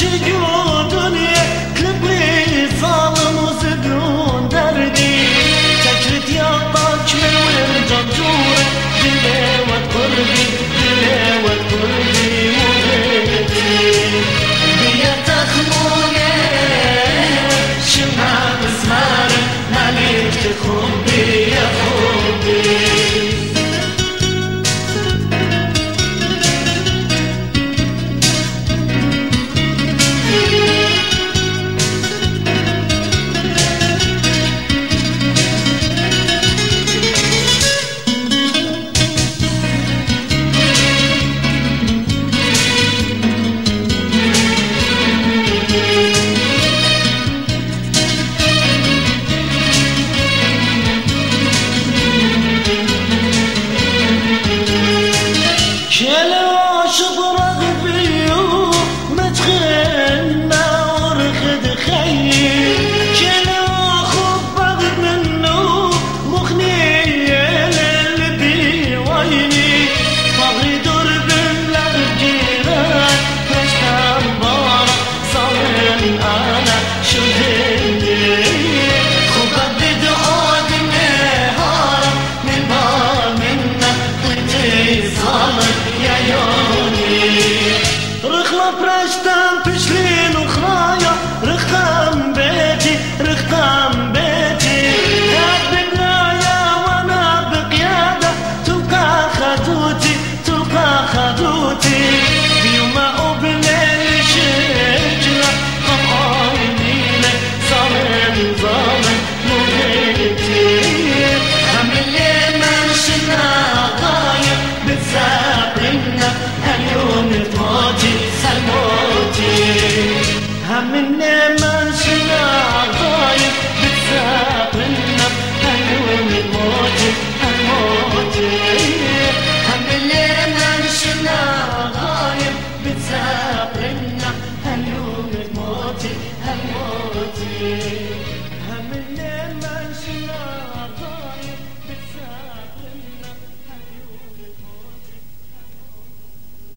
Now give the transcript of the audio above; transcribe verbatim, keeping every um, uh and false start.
دنیا قلبي ظالم وزبون دردي تجرد يا باك من وين جمجورة دلوة قربي دلوة قربي وغيرتي بيا تخموني شمع مسماري مالك تخبي يا خبي برشتم پشلین و خرایا رختم بیتی رختم بیتی هد بقرایا وانا بقيادة تبقى خدوتي تبقى خدوتي بيوما وبليل شجرة قطعينينا ظالم ظالم مغيتي هم اللي منشنا غاية بتسابقنا اليوم تموتي هم النعمة شنا غايب بتسابقنا هاليوم الموت هالموت هم النعمة شنا غايب بتسابقنا هاليوم الموت هالموت